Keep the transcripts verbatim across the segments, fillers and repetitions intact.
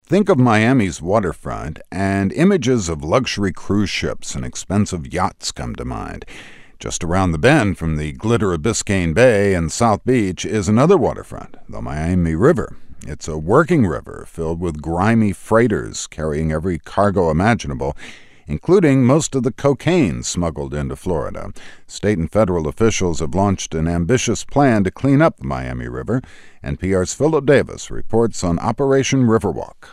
Think of Miami's waterfront, and images of luxury cruise ships and expensive yachts come to mind. Just around the bend from the glitter of Biscayne Bay and South Beach is another waterfront, the Miami River. It's a working river filled with grimy freighters carrying every cargo imaginable, including most of the cocaine smuggled into Florida. State and federal officials have launched an ambitious plan to clean up the Miami River. N P R's Philip Davis reports on Operation Riverwalk.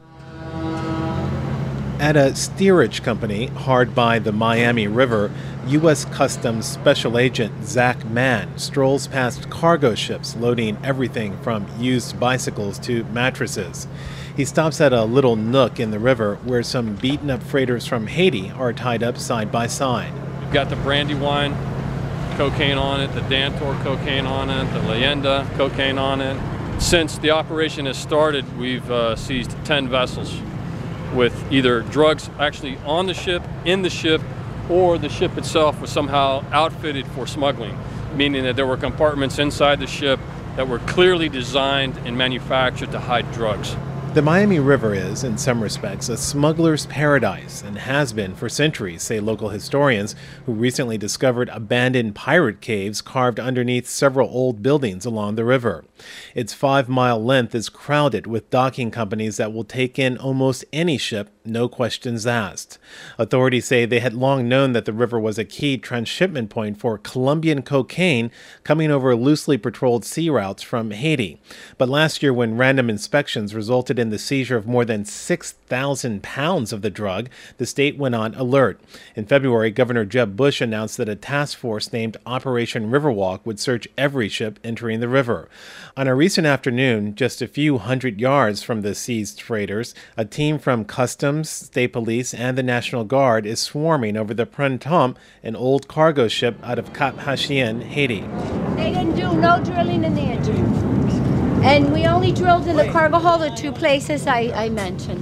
At a steerage company hard by the Miami River, U S Customs Special Agent Zach Mann strolls past cargo ships loading everything from used bicycles to mattresses. He stops at a little nook in the river where some beaten-up freighters from Haiti are tied up side by side. We've got the Brandywine cocaine on it, the Dantor cocaine on it, the Leyenda cocaine on it. Since the operation has started, we've uh, seized ten vessels with either drugs actually on the ship, in the ship, or the ship itself was somehow outfitted for smuggling, meaning that there were compartments inside the ship that were clearly designed and manufactured to hide drugs. The Miami River is, in some respects, a smuggler's paradise and has been for centuries, say local historians who recently discovered abandoned pirate caves carved underneath several old buildings along the river. Its five-mile length is crowded with docking companies that will take in almost any ship, no questions asked. Authorities say they had long known that the river was a key transshipment point for Colombian cocaine coming over loosely patrolled sea routes from Haiti. But last year, when random inspections resulted in the seizure of more than six thousand pounds of the drug, the state went on alert. In February, Governor Jeb Bush announced that a task force named Operation Riverwalk would search every ship entering the river. On a recent afternoon, just a few hundred yards from the seized freighters, a team from Customs, State Police, and the National Guard is swarming over the Printemps, an old cargo ship out of Cap Haitien, Haiti. They didn't do no drilling in the engine. And we only drilled in the cargo hold the two places I, I mentioned.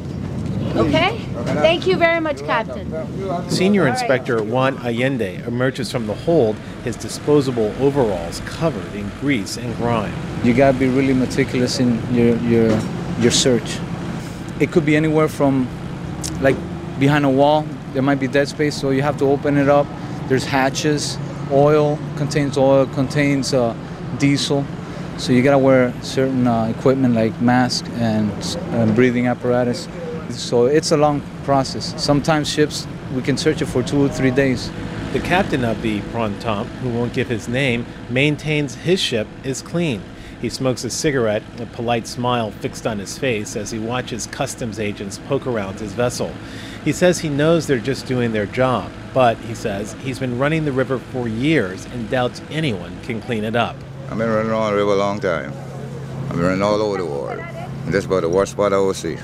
Okay? Thank you very much, Captain. Senior Inspector Juan Allende emerges from the hold, his disposable overalls covered in grease and grime. You gotta be really meticulous in your your your search. It could be anywhere from, like, behind a wall, there might be dead space, so you have to open it up. There's hatches. Oil contains oil, contains uh, diesel. So you gotta wear certain uh, equipment like mask and uh, breathing apparatus. So it's a long process. Sometimes ships, we can search it for two or three days. The captain of the Printemps, who won't give his name, maintains his ship is clean. He smokes a cigarette, a polite smile fixed on his face as he watches customs agents poke around his vessel. He says he knows they're just doing their job, but, he says, he's been running the river for years and doubts anyone can clean it up. I've been running on the river a long time. I've been running all over the world. And that's about the worst spot I will see.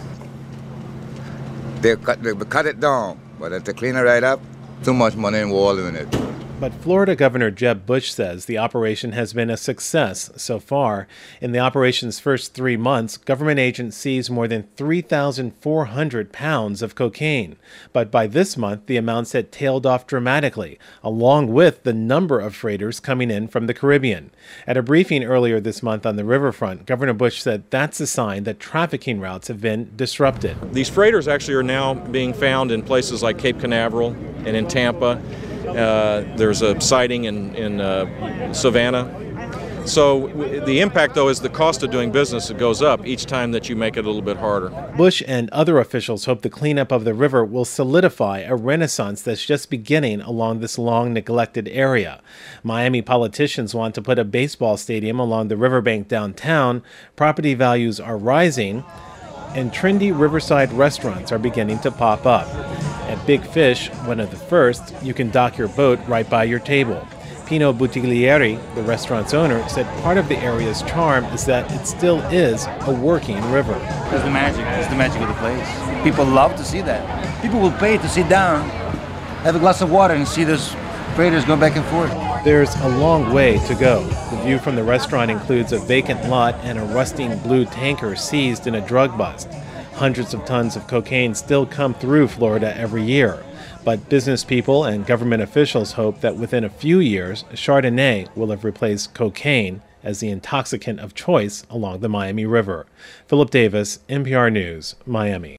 They cut, they cut it down, but if they clean it right up, too much money involved in it. But Florida Governor Jeb Bush says the operation has been a success so far. In the operation's first three months, government agents seized more than three thousand four hundred pounds of cocaine. But by this month, the amounts had tailed off dramatically, along with the number of freighters coming in from the Caribbean. At a briefing earlier this month on the riverfront, Governor Bush said that's a sign that trafficking routes have been disrupted. These freighters actually are now being found in places like Cape Canaveral and in Tampa. Uh, there's a sighting in, in uh, Savannah. So w- the impact, though, is the cost of doing business. It goes up each time that you make it a little bit harder. Bush and other officials hope the cleanup of the river will solidify a renaissance that's just beginning along this long neglected area. Miami politicians want to put a baseball stadium along the riverbank downtown. Property values are rising, and trendy riverside restaurants are beginning to pop up. At Big Fish, one of the first, you can dock your boat right by your table. Pino Buttiglieri, the restaurant's owner, said part of the area's charm is that it still is a working river. It's the magic. It's the magic of the place. People love to see that. People will pay to sit down, have a glass of water, and see those freighters go back and forth. There's a long way to go. The view from the restaurant includes a vacant lot and a rusting blue tanker seized in a drug bust. Hundreds of tons of cocaine still come through Florida every year. But business people and government officials hope that within a few years, Chardonnay will have replaced cocaine as the intoxicant of choice along the Miami River. Philip Davis, N P R News, Miami.